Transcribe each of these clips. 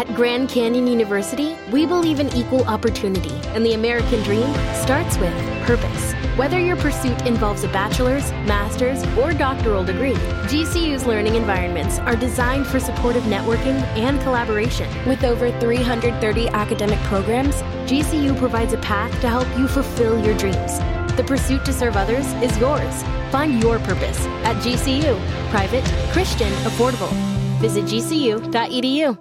At Grand Canyon University, we believe in equal opportunity, and the American dream starts with purpose. Whether your pursuit involves a bachelor's, master's, or doctoral degree, GCU's learning environments are designed for supportive networking and collaboration. With over 330 academic programs, GCU provides a path to help you fulfill your dreams. The pursuit to serve others is yours. Find your purpose at GCU. Private, Christian, affordable. Visit gcu.edu.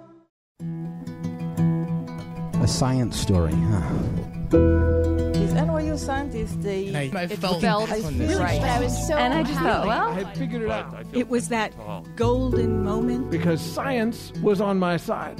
A science story, huh? These NYU scientists, I felt right. But I was so And I just thought, well, I had figured it out. It was that golden moment. Because science was on my side.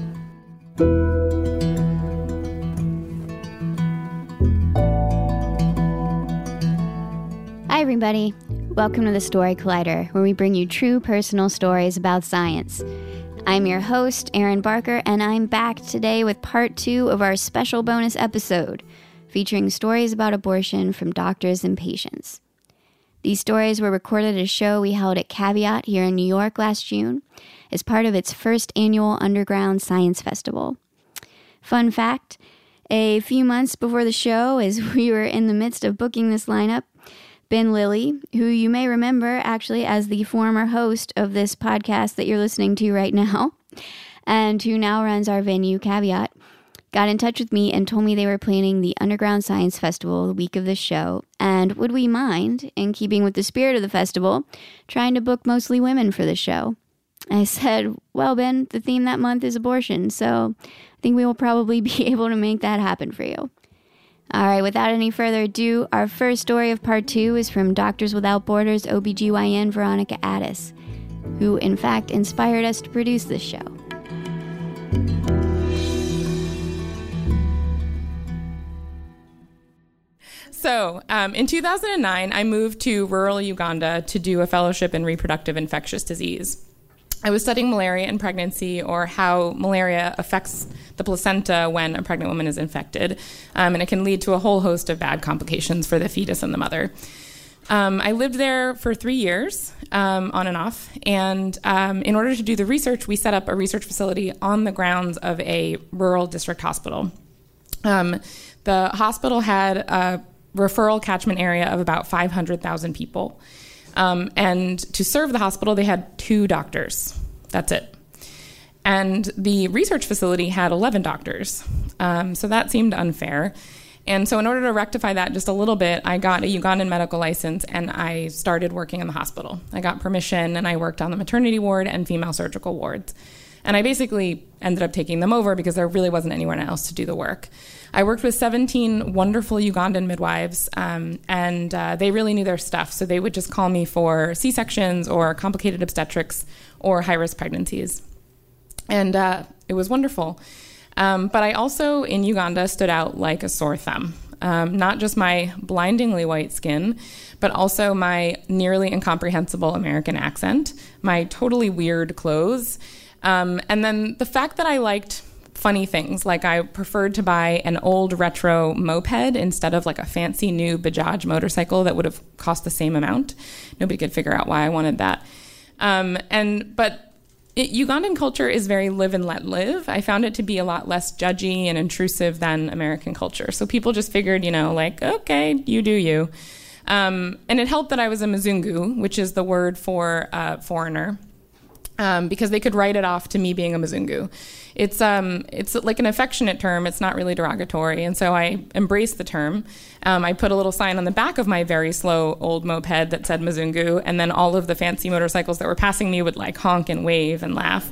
Hi, everybody. Welcome to the Story Collider, where we bring you true personal stories about science. I'm your host, Erin Barker, and I'm back today with part 2 of our special bonus episode, featuring stories about abortion from doctors and patients. These stories were recorded at a show we held at Caveat here in New York last June as part of its first annual Underground Science Festival. Fun fact, a few months before the show, as we were in the midst of booking this lineup, Ben Lilly, who you may remember actually as the former host of this podcast that you're listening to right now, and who now runs our venue, Caveat, got in touch with me and told me they were planning the Underground Science Festival the week of the show, and would we mind, in keeping with the spirit of the festival, trying to book mostly women for the show. I said, well, Ben, the theme that month is abortion, so I think we will probably be able to make that happen for you. All right, without any further ado, our first story of part 2 is from Doctors Without Borders OBGYN Veronica Addis, who in fact inspired us to produce this show. So, in 2009, I moved to rural Uganda to do a fellowship in reproductive infectious disease. I was studying malaria in pregnancy, or how malaria affects the placenta when a pregnant woman is infected, and it can lead to a whole host of bad complications for the fetus and the mother. I lived there for 3 years, on and off, and in order to do the research, we set up a research facility on the grounds of a rural district hospital. The hospital had a referral catchment area of about 500,000 people. And to serve the hospital, they had 2 doctors. That's it. And the research facility had 11 doctors. So that seemed unfair. And so in order to rectify that just a little bit, I got a Ugandan medical license and I started working in the hospital. I got permission and I worked on the maternity ward and female surgical wards. And I basically ended up taking them over because there really wasn't anyone else to do the work. I worked with 17 wonderful Ugandan midwives, and they really knew their stuff. So they would just call me for C-sections or complicated obstetrics or high-risk pregnancies. And it was wonderful. But I also, in Uganda, stood out like a sore thumb. Not just my blindingly white skin, but also my nearly incomprehensible American accent, my totally weird clothes, and then the fact that I liked funny things, like I preferred to buy an old retro moped instead of like a fancy new Bajaj motorcycle that would have cost the same amount. Nobody could figure out why I wanted that. But Ugandan culture is very live and let live. I found it to be a lot less judgy and intrusive than American culture. So people just figured, like, okay, you do you. And it helped that I was a Mzungu, which is the word for foreigner. Because they could write it off to me being a Mzungu. It's like an affectionate term. It's not really derogatory. And so I embraced the term. I put a little sign on the back of my very slow old moped that said Mzungu, and then all of the fancy motorcycles that were passing me would like honk and wave and laugh.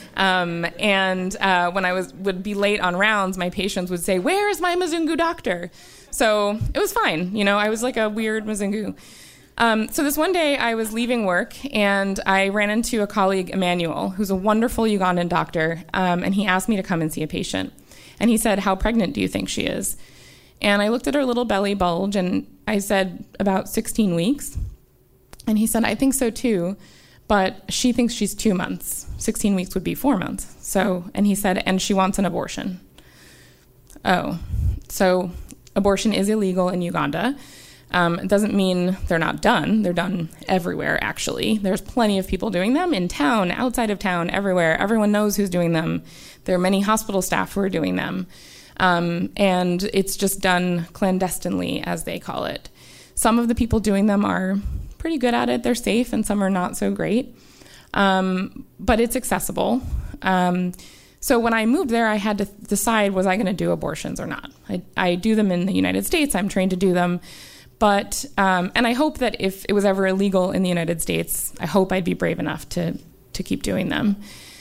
When I would be late on rounds, my patients would say, "Where is my Mzungu doctor?" So it was fine. I was like a weird Mzungu. So this one day I was leaving work and I ran into a colleague, Emmanuel, who's a wonderful Ugandan doctor, and he asked me to come and see a patient. And he said, "How pregnant do you think she is?" And I looked at her little belly bulge and I said, "About 16 weeks." And he said, "I think so too, but she thinks she's 2 months. 16 weeks would be 4 months. And he said, "And she wants an abortion." Oh, so abortion is illegal in Uganda. It doesn't mean they're not done. They're done everywhere, actually. There's plenty of people doing them in town, outside of town, everywhere. Everyone knows who's doing them. There are many hospital staff who are doing them. And it's just done clandestinely, as they call it. Some of the people doing them are pretty good at it. They're safe, and some are not so great. But it's accessible. So when I moved there, I had to decide, was I going to do abortions or not? I do them in the United States. I'm trained to do them. But, and I hope that if it was ever illegal in the United States, I hope I'd be brave enough to keep doing them.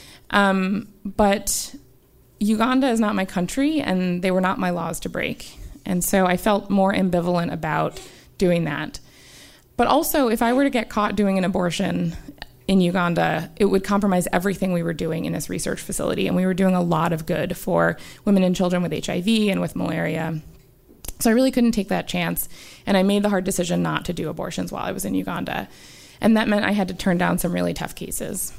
But Uganda is not my country, and they were not my laws to break. And so I felt more ambivalent about doing that. But also, if I were to get caught doing an abortion in Uganda, it would compromise everything we were doing in this research facility. And we were doing a lot of good for women and children with HIV and with malaria. So I really couldn't take that chance, and I made the hard decision not to do abortions while I was in Uganda. And that meant I had to turn down some really tough cases.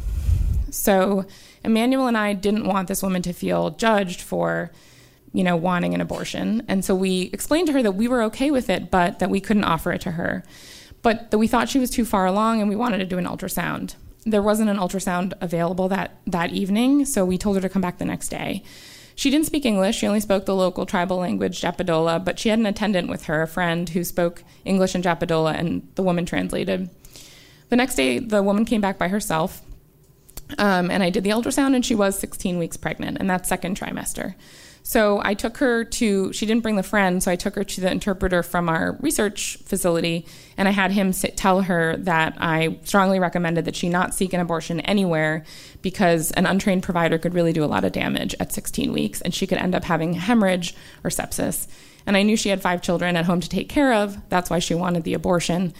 So Emmanuel and I didn't want this woman to feel judged for, wanting an abortion. And so we explained to her that we were okay with it, but that we couldn't offer it to her. But that we thought she was too far along, and we wanted to do an ultrasound. There wasn't an ultrasound available that evening, so we told her to come back the next day. She didn't speak English. She only spoke the local tribal language, Japadola, but she had an attendant with her, a friend who spoke English and Japadola, and the woman translated. The next day, the woman came back by herself, and I did the ultrasound, and she was 16 weeks pregnant, and that's second trimester. So I took her she didn't bring the friend, so I took her to the interpreter from our research facility, and I had him tell her that I strongly recommended that she not seek an abortion anywhere because an untrained provider could really do a lot of damage at 16 weeks, and she could end up having hemorrhage or sepsis. And I knew she had 5 children at home to take care of. That's why she wanted the abortion,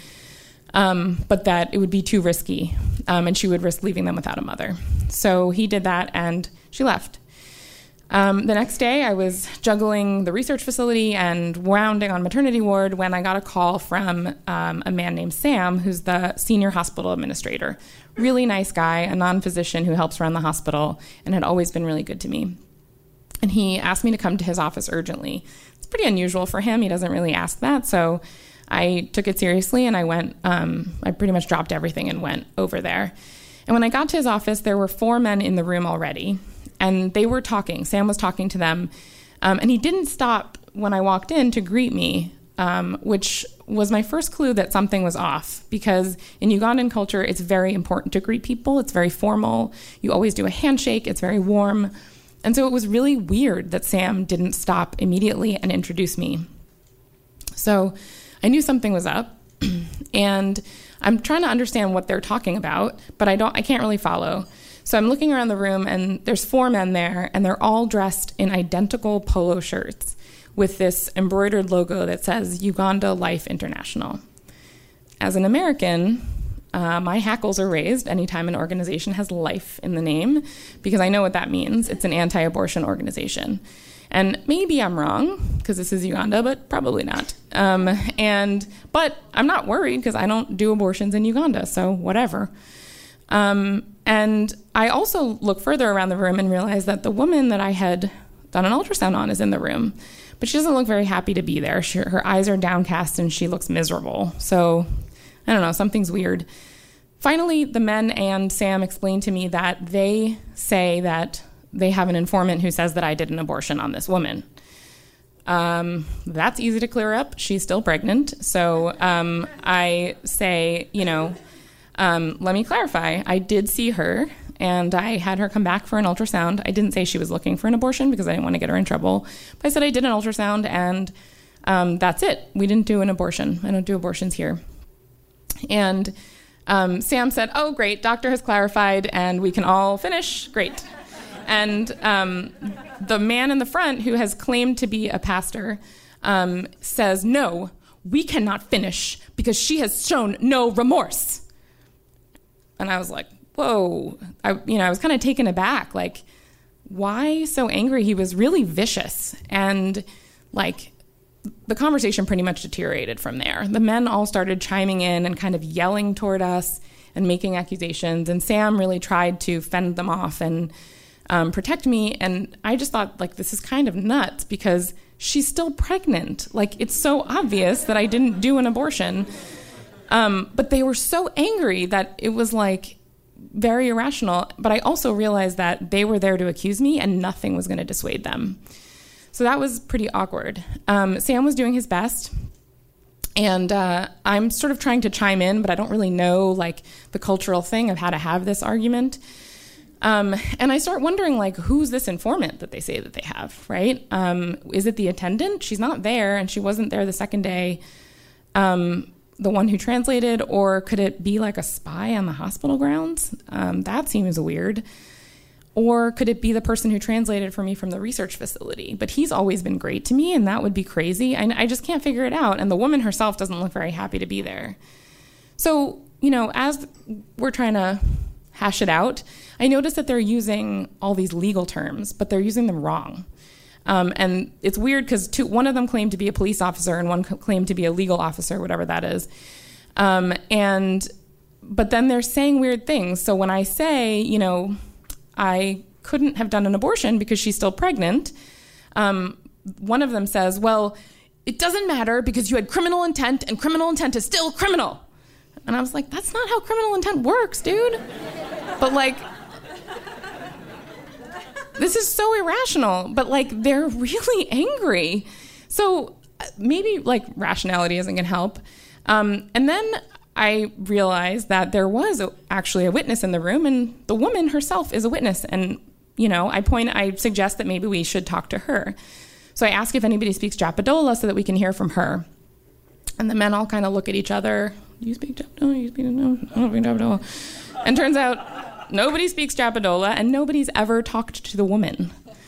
but that it would be too risky, and she would risk leaving them without a mother. So he did that, and she left. The next day, I was juggling the research facility and rounding on maternity ward when I got a call from a man named Sam, who's the senior hospital administrator. Really nice guy, a non-physician who helps run the hospital, and had always been really good to me. And he asked me to come to his office urgently. It's pretty unusual for him. He doesn't really ask that, so I took it seriously, and I went. I pretty much dropped everything and went over there. And when I got to his office, there were 4 men in the room already. And they were talking. Sam was talking to them. And he didn't stop when I walked in to greet me, which was my first clue that something was off. Because in Ugandan culture, it's very important to greet people. It's very formal. You always do a handshake. It's very warm. And so it was really weird that Sam didn't stop immediately and introduce me. So I knew something was up. And I'm trying to understand what they're talking about, but I can't really follow. So I'm looking around the room, and there's 4 men there, and they're all dressed in identical polo shirts with this embroidered logo that says Uganda Life International. As an American, my hackles are raised anytime an organization has life in the name, because I know what that means. It's an anti-abortion organization. And maybe I'm wrong, because this is Uganda, but probably not. But I'm not worried, because I don't do abortions in Uganda, so whatever. And I also look further around the room and realize that the woman that I had done an ultrasound on is in the room, but she doesn't look very happy to be there. Her eyes are downcast and she looks miserable. So, I don't know, something's weird. Finally, the men and Sam explained to me that they say that they have an informant who says that I did an abortion on this woman. That's easy to clear up. She's still pregnant. So I say, let me clarify. I did see her, and I had her come back for an ultrasound. I didn't say she was looking for an abortion because I didn't want to get her in trouble. But I said I did an ultrasound, and that's it. We didn't do an abortion. I don't do abortions here. And Sam said, oh, great, doctor has clarified, and we can all finish. Great. And the man in the front, who has claimed to be a pastor, says, no, we cannot finish because she has shown no remorse. And I was like, whoa. I was kind of taken aback. Like, why so angry? He was really vicious. And, the conversation pretty much deteriorated from there. The men all started chiming in and kind of yelling toward us and making accusations. And Sam really tried to fend them off. And protect me. And I just thought, like, this is kind of nuts because she's still pregnant. Like, it's so obvious that I didn't do an abortion. But they were so angry that it was, like, very irrational. But I also realized that they were there to accuse me and nothing was going to dissuade them. So that was pretty awkward. Sam was doing his best. And I'm sort of trying to chime in, but I don't really know, like, the cultural thing of how to have this argument. And I start wondering, like, who's this informant that they say that they have, right? Is it the attendant? She's not there, and she wasn't there the second day, the one who translated, or could it be, like, a spy on the hospital grounds? That seems weird. Or could it be the person who translated for me from the research facility? But he's always been great to me, and that would be crazy. I just can't figure it out. And the woman herself doesn't look very happy to be there. So, you know, as we're trying to hash it out, I noticed that they're using all these legal terms, but they're using them wrong. And it's weird because one of them claimed to be a police officer and one claimed to be a legal officer, whatever that is. But then they're saying weird things. So when I say, you know, I couldn't have done an abortion because she's still pregnant, one of them says, well, it doesn't matter because you had criminal intent and criminal intent is still criminal. And I was like, that's not how criminal intent works, dude. But, like, this is so irrational, but, like, they're really angry. So maybe, like, rationality isn't going to help. And then I realized that there was actually a witness in the room, and the woman herself is a witness. And, you know, I suggest that maybe we should talk to her. So I ask if anybody speaks Japadola so that we can hear from her. And the men all kind of look at each other. You speak Japadola? You speak Japadola? I don't speak Japadola. And turns out nobody speaks Japadola, and nobody's ever talked to the woman.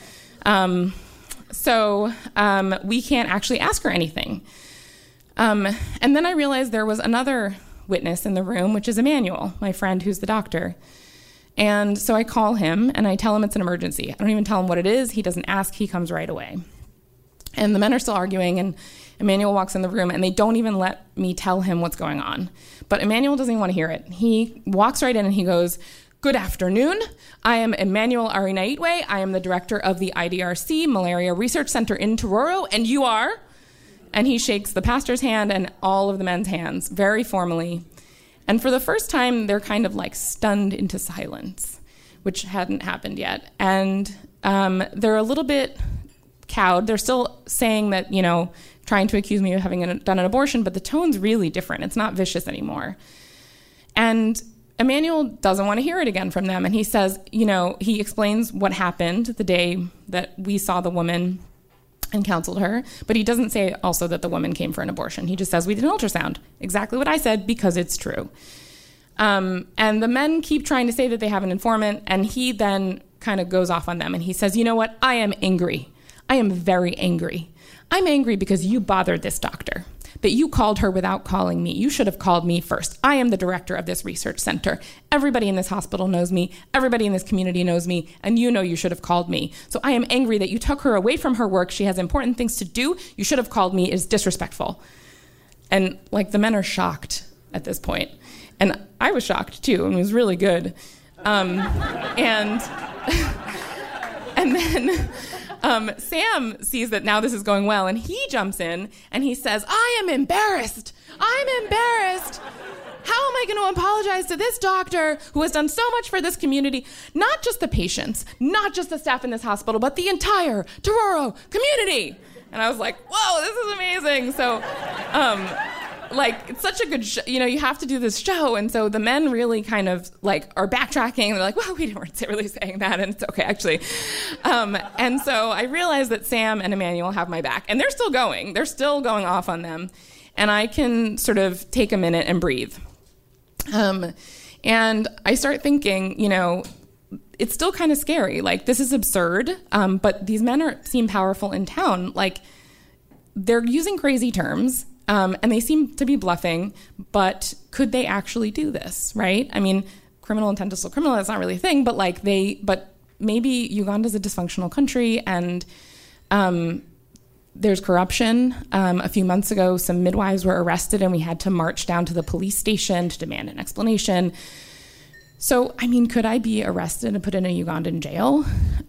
So we can't actually ask her anything. And then I realized there was another witness in the room, which is Emmanuel, my friend who's the doctor. And so I call him and I tell him it's an emergency. I don't even tell him what it is. He doesn't ask. He comes right away. And the men are still arguing, and Emmanuel walks in the room, and they don't even let me tell him what's going on. But Emmanuel doesn't even want to hear it. He walks right in and he goes, "Good afternoon. I am Emmanuel Arinaitwe. I am the director of the IDRC Malaria Research Center in Truro, and you are?" And he shakes the pastor's hand and all of the men's hands very formally. And for the first time, they're kind of like stunned into silence, which hadn't happened yet. And they're a little bit cowed. They're still saying that, you know, trying to accuse me of having done an abortion, but the tone's really different. It's not vicious anymore. And Emmanuel doesn't want to hear it again from them. And he says, you know, he explains what happened the day that we saw the woman and counseled her, but he doesn't say also that the woman came for an abortion. He just says, we did an ultrasound. Exactly what I said, because it's true. And the men keep trying to say that they have an informant, and he then kind of goes off on them, and he says, you know what? I am angry. I am very angry. I'm angry because you bothered this doctor, that you called her without calling me. You should have called me first. I am the director of this research center. Everybody in this hospital knows me. Everybody in this community knows me. And you know you should have called me. So I am angry that you took her away from her work. She has important things to do. You should have called me. It is disrespectful. And like the men are shocked at this point. And I was shocked too, and it was really good. And then Sam sees that now this is going well, and he jumps in and he says, I am embarrassed. I'm embarrassed. How am I going to apologize to this doctor who has done so much for this community? Not just the patients, not just the staff in this hospital, but the entire Truro community. And I was like, whoa, this is amazing. So, it's such a good show. You know, you have to do this show. And so the men really kind of like are backtracking. They're like, well, we weren't really saying that. And it's okay, actually. And so I realized that Sam and Emmanuel have my back. And they're still going. They're still going off on them. And I can sort of take a minute and breathe. And I start thinking, you know, it's still kind of scary. Like, this is absurd. But these men seem powerful in town. Like, they're using crazy terms. And they seem to be bluffing, but could they actually do this, right? I mean, criminal intent is still criminal, that's not really a thing, but maybe Uganda's a dysfunctional country, and there's corruption. A few months ago, some midwives were arrested, and we had to march down to the police station to demand an explanation. So, I mean, could I be arrested and put in a Ugandan jail?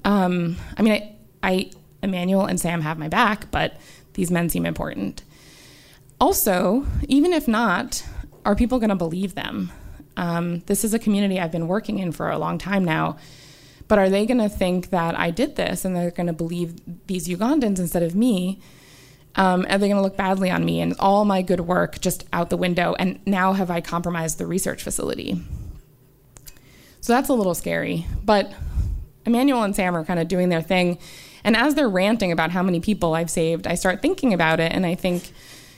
Emmanuel and Sam have my back, but these men seem important. Also, even if not, are people going to believe them? This is a community I've been working in for a long time now, but are they going to think that I did this and they're going to believe these Ugandans instead of me? Are they going to look badly on me and all my good work just out the window? And now have I compromised the research facility? So that's a little scary. But Emmanuel and Sam are kind of doing their thing. And as they're ranting about how many people I've saved, I start thinking about it. And I think,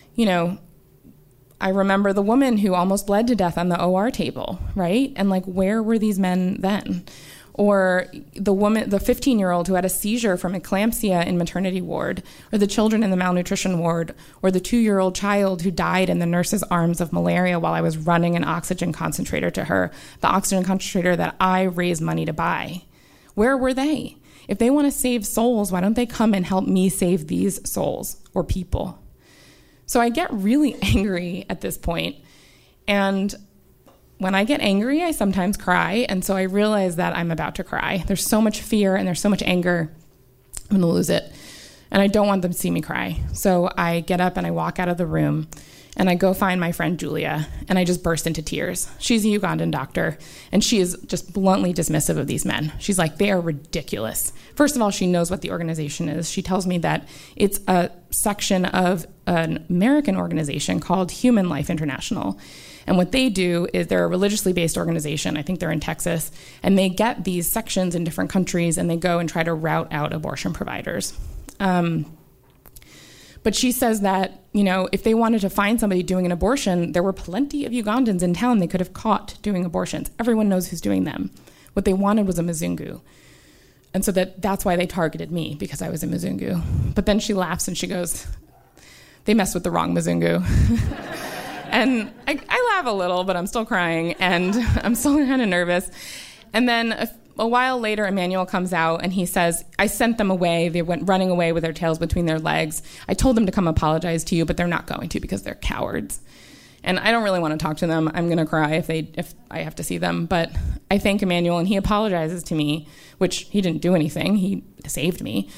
I remember the woman who almost bled to death on the OR table, right? And where were these men then? Or the 15-year-old who had a seizure from eclampsia in maternity ward, or the children in the malnutrition ward, or the 2-year-old child who died in the nurse's arms of malaria while I was running an oxygen concentrator to her, the oxygen concentrator that I raised money to buy. Where were they? If they want to save souls, why don't they come and help me save these souls or people? So I get really angry at this point, and when I get angry, I sometimes cry, and so I realize that I'm about to cry. There's so much fear and there's so much anger, I'm gonna lose it, and I don't want them to see me cry. So I get up and I walk out of the room, and I go find my friend Julia, and I just burst into tears. She's a Ugandan doctor, and she is just bluntly dismissive of these men. She's like, they are ridiculous. First of all, she knows what the organization is. She tells me that it's a section of an American organization called Human Life International. And what they do is they're a religiously based organization. I think they're in Texas. And they get these sections in different countries, and they go and try to route out abortion providers. But she says that, if they wanted to find somebody doing an abortion, there were plenty of Ugandans in town they could have caught doing abortions. Everyone knows who's doing them. What they wanted was a Mzungu. And so that's why they targeted me, because I was a Mzungu. But then she laughs and she goes, they messed with the wrong Mzungu. And I laugh a little, but I'm still crying, and I'm still kind of nervous. And then a while later, Emmanuel comes out, and he says, I sent them away. They went running away with their tails between their legs. I told them to come apologize to you, but they're not going to because they're cowards. And I don't really want to talk to them. I'm going to cry if I have to see them. But I thank Emmanuel, and he apologizes to me, which he didn't do anything. He saved me.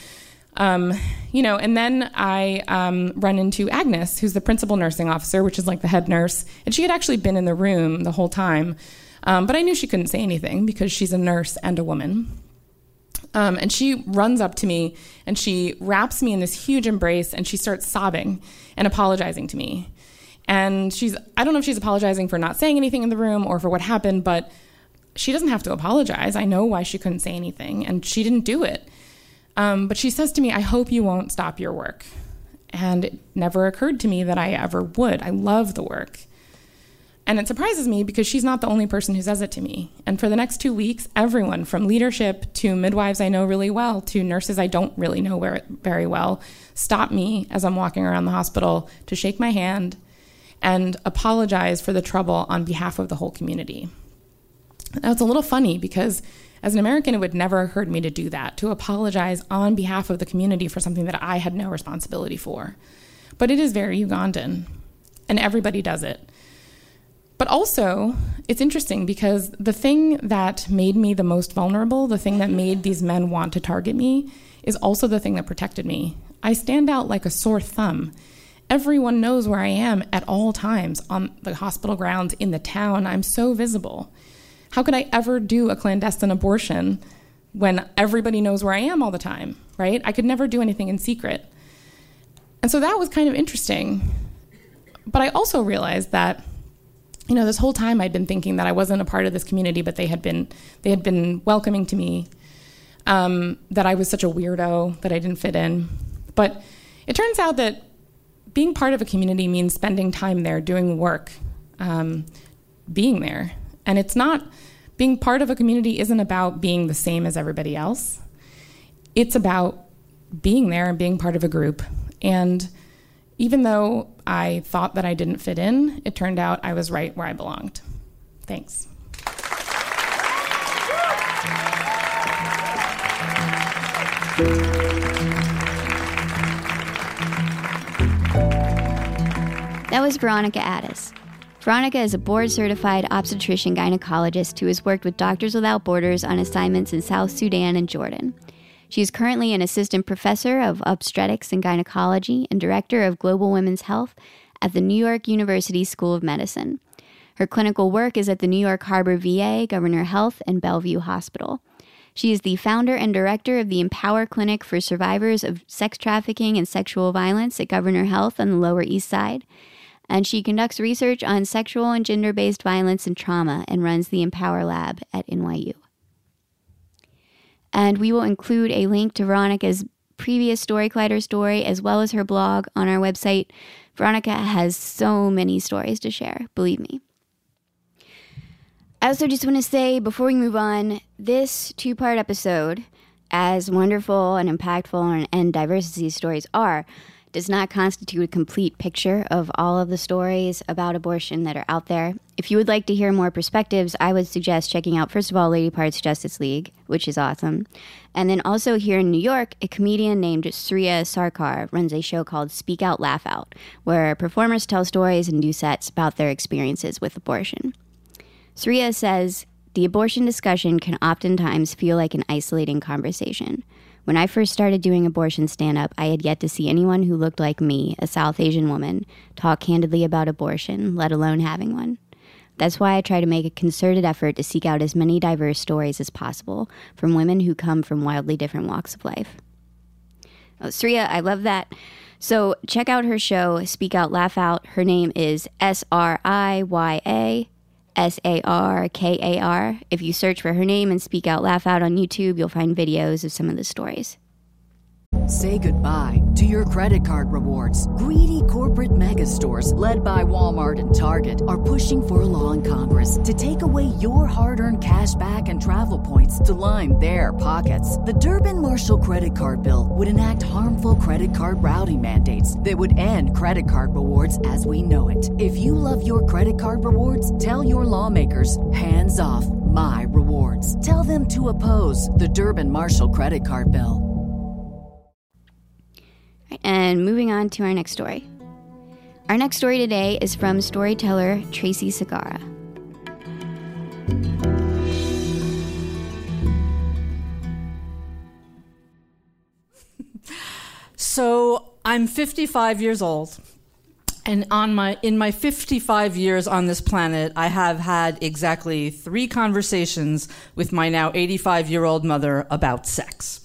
And then I run into Agnes, who's the principal nursing officer, which is like the head nurse. And she had actually been in the room the whole time. But I knew she couldn't say anything because she's a nurse and a woman. And she runs up to me, and she wraps me in this huge embrace, and she starts sobbing and apologizing to me. And I don't know if she's apologizing for not saying anything in the room or for what happened, but she doesn't have to apologize. I know why she couldn't say anything, and she didn't do it. But she says to me, I hope you won't stop your work. And it never occurred to me that I ever would. I love the work. And it surprises me because she's not the only person who says it to me. And for the next 2 weeks, everyone from leadership to midwives I know really well to nurses I don't really know very well stop me as I'm walking around the hospital to shake my hand and apologize for the trouble on behalf of the whole community. Now, it's a little funny because as an American, it would never occur to me to do that, to apologize on behalf of the community for something that I had no responsibility for. But it is very Ugandan, and everybody does it. But also, it's interesting because the thing that made me the most vulnerable, the thing that made these men want to target me, is also the thing that protected me. I stand out like a sore thumb. Everyone knows where I am at all times, on the hospital grounds, in the town. I'm so visible. How could I ever do a clandestine abortion when everybody knows where I am all the time, right? I could never do anything in secret. And so that was kind of interesting. But I also realized that, this whole time I'd been thinking that I wasn't a part of this community, but they had been welcoming to me, that I was such a weirdo, that I didn't fit in. But it turns out that being part of a community means spending time there, doing work, being there. And it's not, being part of a community isn't about being the same as everybody else. It's about being there and being part of a group. And even though I thought that I didn't fit in, it turned out I was right where I belonged. Thanks. That was Veronica Addis. Veronica is a board-certified obstetrician-gynecologist who has worked with Doctors Without Borders on assignments in South Sudan and Jordan. She is currently an assistant professor of obstetrics and gynecology and director of global women's health at the New York University School of Medicine. Her clinical work is at the New York Harbor VA, Governor Health, and Bellevue Hospital. She is the founder and director of the Empower Clinic for survivors of sex trafficking and sexual violence at Governor Health on the Lower East Side. And she conducts research on sexual and gender-based violence and trauma and runs the Empower Lab at NYU. And we will include a link to Veronica's previous Story Collider story as well as her blog on our website. Veronica has so many stories to share, believe me. I also just want to say, before we move on, this two-part episode, as wonderful and impactful and diverse as these stories are, does not constitute a complete picture of all of the stories about abortion that are out there. If you would like to hear more perspectives, I would suggest checking out, first of all, Lady Parts Justice League, which is awesome. And then also here in New York, a comedian named Sriya Sarkar runs a show called Speak Out, Laugh Out, where performers tell stories and do sets about their experiences with abortion. Sriya says, the abortion discussion can oftentimes feel like an isolating conversation. When I first started doing abortion stand-up, I had yet to see anyone who looked like me, a South Asian woman, talk candidly about abortion, let alone having one. That's why I try to make a concerted effort to seek out as many diverse stories as possible from women who come from wildly different walks of life. Oh, Sriya, I love that. So check out her show, Speak Out, Laugh Out. Her name is Sriya Sarkar. If you search for her name and Speak Out, Laugh Out on YouTube, you'll find videos of some of the stories. Say goodbye to your credit card rewards. Greedy corporate mega stores, led by Walmart and Target, are pushing for a law in Congress to take away your hard-earned cash back and travel points to line their pockets. The Durbin-Marshall credit card bill would enact harmful credit card routing mandates that would end credit card rewards as we know it. If you love your credit card rewards, tell your lawmakers, hands off my rewards. Tell them to oppose the Durbin-Marshall credit card bill. And moving on to our next story. Our next story today is from storyteller Tracy Segarra. So I'm 55 years old, and in my 55 years on this planet, I have had exactly 3 conversations with my now 85-year-old mother about sex.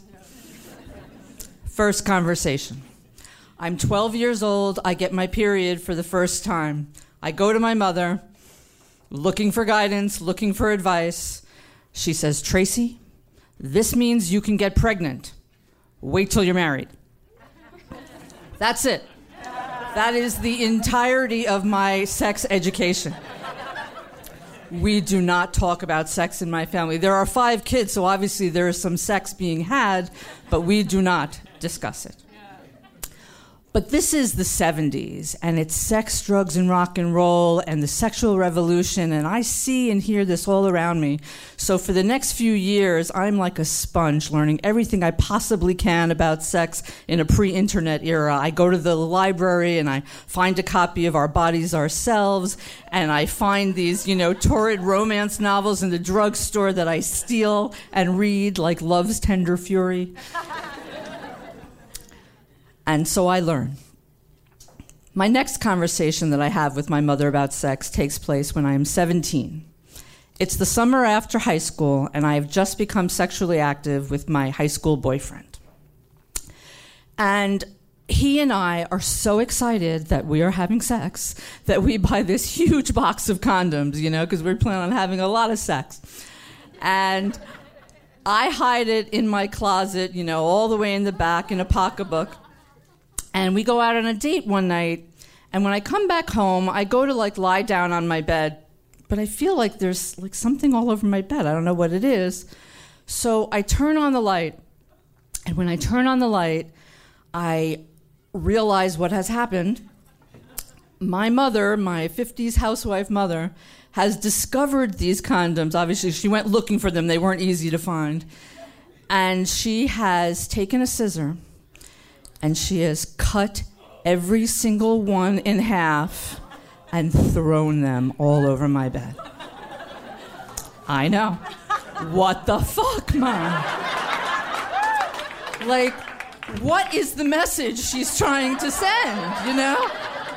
First conversation. I'm 12 years old. I get my period for the first time. I go to my mother, looking for guidance, looking for advice. She says, Tracy, this means you can get pregnant. Wait till you're married. That's it. That is the entirety of my sex education. We do not talk about sex in my family. There are 5 kids, so obviously there is some sex being had, but we do not discuss it. But this is the 70s, and it's sex, drugs, and rock and roll, and the sexual revolution, and I see and hear this all around me. So for the next few years, I'm like a sponge, learning everything I possibly can about sex in a pre-internet era. I go to the library, and I find a copy of Our Bodies, Ourselves, and I find these, torrid romance novels in the drugstore that I steal and read, like Love's Tender Fury. And so I learn. My next conversation that I have with my mother about sex takes place when I am 17. It's the summer after high school, and I have just become sexually active with my high school boyfriend. And he and I are so excited that we are having sex that we buy this huge box of condoms, because we're planning on having a lot of sex. And I hide it in my closet, all the way in the back in a pocketbook. And we go out on a date one night, and when I come back home, I go to lie down on my bed, but I feel like there's something all over my bed. I don't know what it is. So I turn on the light, and when I turn on the light, I realize what has happened. My mother, my 50s housewife mother, has discovered these condoms. Obviously, she went looking for them. They weren't easy to find. And she has taken a scissor, and she has cut every single one in half and thrown them all over my bed. I know. What the fuck, Mom? Like, what is the message she's trying to send, you know?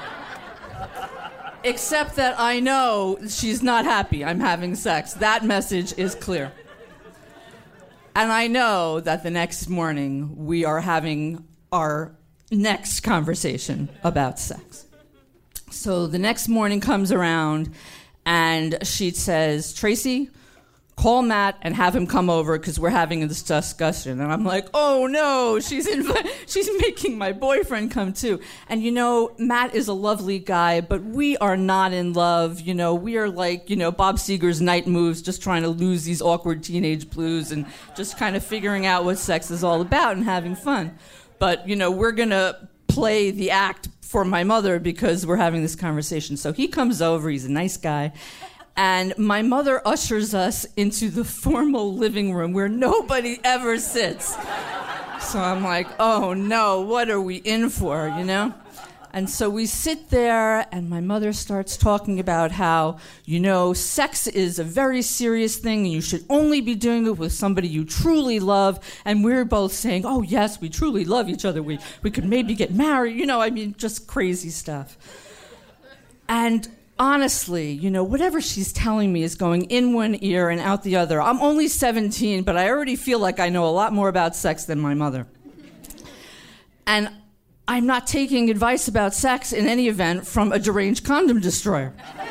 Except that I know she's not happy I'm having sex. That message is clear. And I know that the next morning we are having our next conversation about sex. So the next morning comes around and she says, Tracy, call Matt and have him come over because we're having this discussion. And I'm like, oh no, she's making my boyfriend come too. And you know, Matt is a lovely guy, but we are not in love. You know, we are like, you know, Bob Seger's Night Moves, just trying to lose these awkward teenage blues and just kind of figuring out what sex is all about and having fun. But, you know, we're going to play the act for my mother because we're having this conversation. So he comes over, he's a nice guy. And my mother ushers us into the formal living room where nobody ever sits. So I'm like, oh no, what are we in for, you know? And so we sit there, and my mother starts talking about how, you know, sex is a very serious thing, and you should only be doing it with somebody you truly love. And we're both saying, oh yes, we truly love each other. We could maybe get married, you know, I mean, just crazy stuff. And honestly, you know, whatever she's telling me is going in one ear and out the other. I'm only 17, but I already feel like I know a lot more about sex than my mother. And I'm not taking advice about sex in any event from a deranged condom destroyer.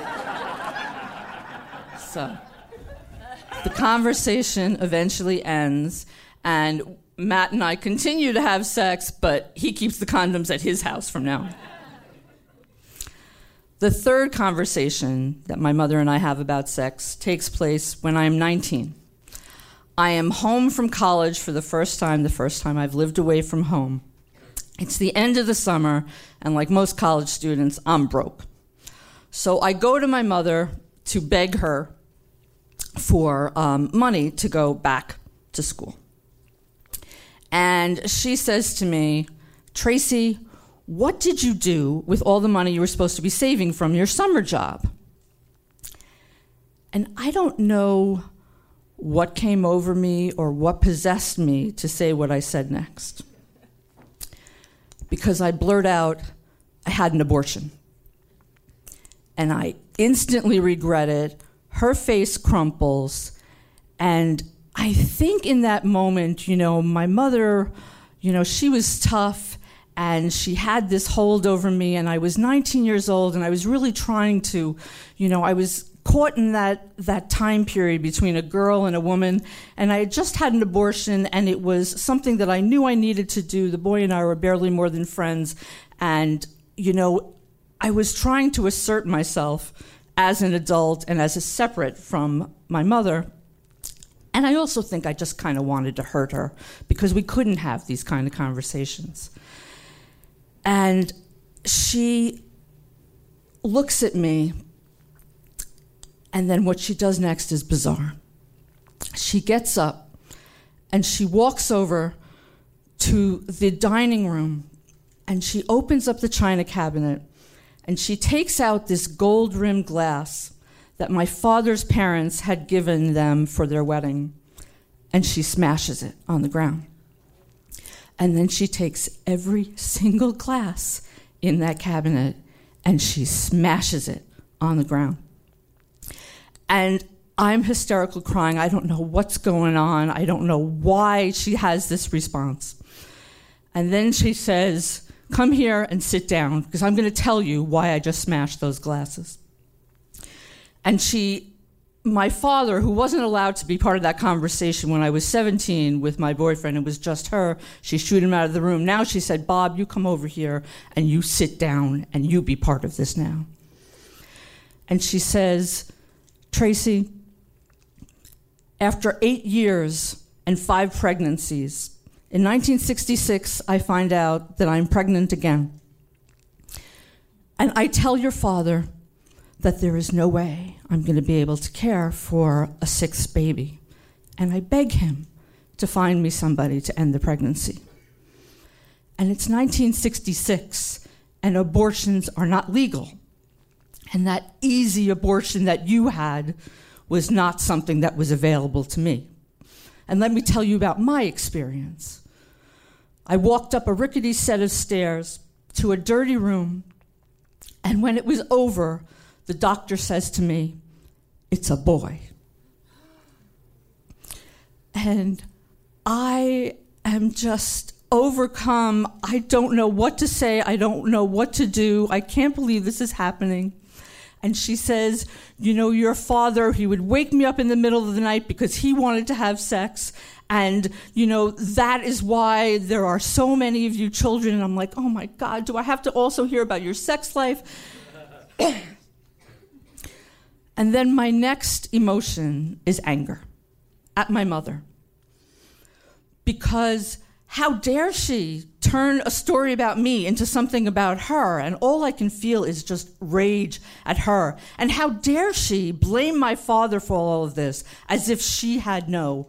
So, the conversation eventually ends, and Matt and I continue to have sex, but he keeps the condoms at his house from now on. The third conversation that my mother and I have about sex takes place when I am 19. I am home from college for the first time I've lived away from home. It's the end of the summer, and like most college students, I'm broke. So I go to my mother to beg her for money to go back to school. And she says to me, Tracy, what did you do with all the money you were supposed to be saving from your summer job? And I don't know what came over me or what possessed me to say what I said next. Because I blurt out, I had an abortion. And I instantly regret it. Her face crumples. And I think in that moment, you know, my mother, you know, she was tough. And she had this hold over me, and I was 19 years old, and I was really trying to, you know, I was caught in that time period between a girl and a woman, and I had just had an abortion, and it was something that I knew I needed to do. The boy and I were barely more than friends, and, you know, I was trying to assert myself as an adult and as a separate from my mother. And I also think I just kind of wanted to hurt her because we couldn't have these kind of conversations. And she looks at me, and then what she does next is bizarre. She gets up, and she walks over to the dining room, and she opens up the china cabinet, and she takes out this gold-rimmed glass that my father's parents had given them for their wedding, and she smashes it on the ground. And then she takes every single glass in that cabinet and she smashes it on the ground. And I'm hysterical crying. I don't know what's going on. I don't know why she has this response. And then she says, come here and sit down because I'm going to tell you why I just smashed those glasses. And my father, who wasn't allowed to be part of that conversation when I was 17 with my boyfriend, it was just her, she shooed him out of the room. Now she said, Bob, you come over here and you sit down and you be part of this now. And she says, Tracy, after 8 years and 5 pregnancies, in 1966, I find out that I'm pregnant again. And I tell your father that there is no way I'm going to be able to care for a 6th baby. And I beg him to find me somebody to end the pregnancy. And it's 1966, and abortions are not legal. And that easy abortion that you had was not something that was available to me. And let me tell you about my experience. I walked up a rickety set of stairs to a dirty room, and when it was over, the doctor says to me, "It's a boy." And I am just overcome. I don't know what to say. I don't know what to do. I can't believe this is happening. And she says, "You know, your father, he would wake me up in the middle of the night because he wanted to have sex. And, you know, that is why there are so many of you children." And I'm like, oh my God, do I have to also hear about your sex life? And then my next emotion is anger at my mother. Because how dare she turn a story about me into something about her, and all I can feel is just rage at her. And how dare she blame my father for all of this, as if she had no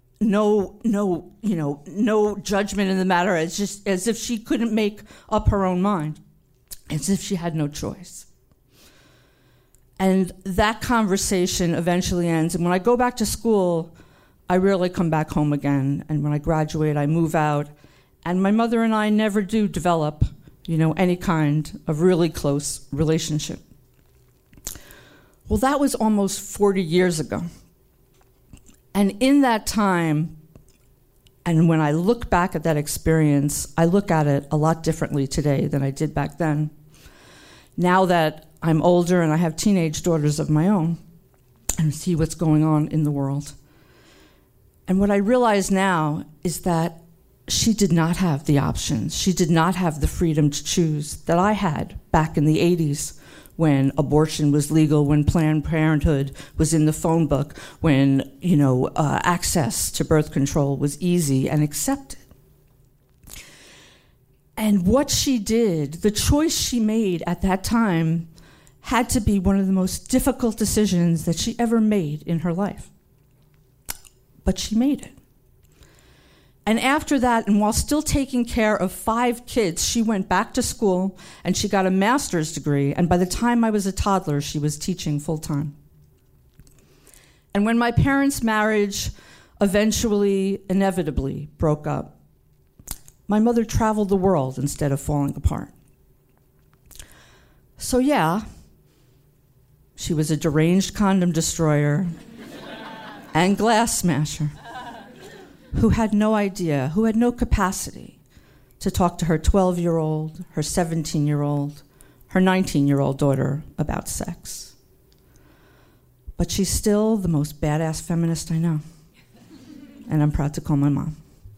judgment in the matter, as if she couldn't make up her own mind, as if she had no choice. And that conversation eventually ends. And when I go back to school, I rarely come back home again. And when I graduate, I move out. And my mother and I never do develop, any kind of really close relationship. Well, that was almost 40 years ago. And in that time, and when I look back at that experience, I look at it a lot differently today than I did back then. Now that I'm older and I have teenage daughters of my own, and see what's going on in the world. And what I realize now is that she did not have the options. She did not have the freedom to choose that I had back in the 80s, when abortion was legal, when Planned Parenthood was in the phone book, when, access to birth control was easy and accepted. And what she did, the choice she made at that time, had to be one of the most difficult decisions that she ever made in her life. But she made it. And after that, and while still taking care of 5 kids, she went back to school and she got a master's degree. And by the time I was a toddler, she was teaching full time. And when my parents' marriage eventually, inevitably broke up, my mother traveled the world instead of falling apart. So yeah, she was a deranged condom destroyer and glass smasher who had no idea, who had no capacity to talk to her 12-year-old, her 17-year-old, her 19-year-old daughter about sex. But she's still the most badass feminist I know. And I'm proud to call my mom.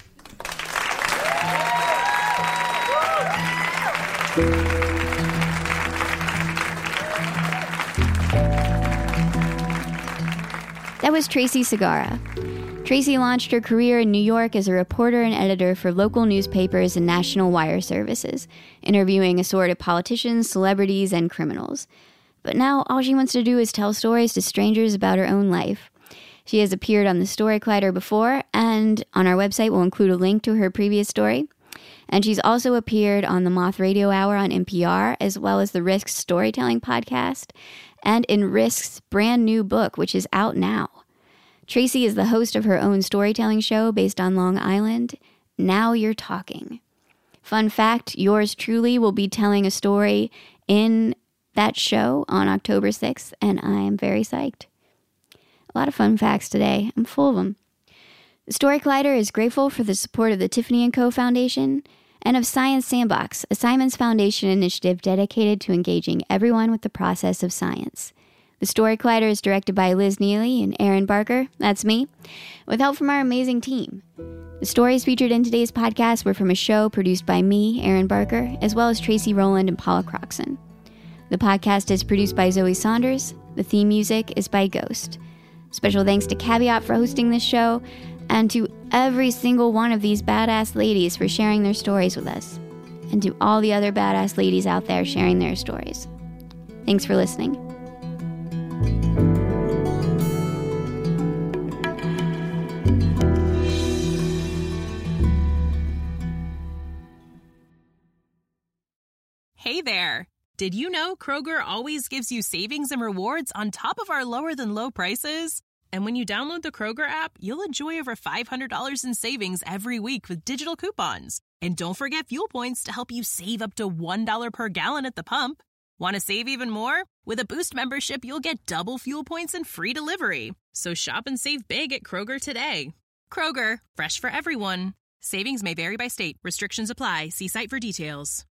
That was Tracy Segarra. Tracy launched her career in New York as a reporter and editor for local newspapers and national wire services, interviewing assorted politicians, celebrities, and criminals. But now all she wants to do is tell stories to strangers about her own life. She has appeared on the Story Collider before, and on our website we'll include a link to her previous story. And she's also appeared on the Moth Radio Hour on NPR, as well as the Risk Storytelling Podcast, and in Risk's brand new book, which is out now. Tracy is the host of her own storytelling show based on Long Island, Now You're Talking. Fun fact, yours truly will be telling a story in that show on October 6th, and I am very psyched. A lot of fun facts today. I'm full of them. The Story Collider is grateful for the support of the Tiffany & Co. Foundation and of Science Sandbox, a Simons Foundation initiative dedicated to engaging everyone with the process of science. The Story Collider is directed by Liz Neely and Aaron Barker, that's me, with help from our amazing team. The stories featured in today's podcast were from a show produced by me, Aaron Barker, as well as Tracy Rowland and Paula Croxon. The podcast is produced by Zoe Saunders. The theme music is by Ghost. Special thanks to Caveat for hosting this show, and to every single one of these badass ladies for sharing their stories with us, and to all the other badass ladies out there sharing their stories. Thanks for listening. Hey there. Did you know Kroger always gives you savings and rewards on top of our lower-than-low prices? And when you download the Kroger app, you'll enjoy over $500 in savings every week with digital coupons. And don't forget fuel points to help you save up to $1 per gallon at the pump. Want to save even more? With a Boost membership, you'll get double fuel points and free delivery. So shop and save big at Kroger today. Kroger, fresh for everyone. Savings may vary by state. Restrictions apply. See site for details.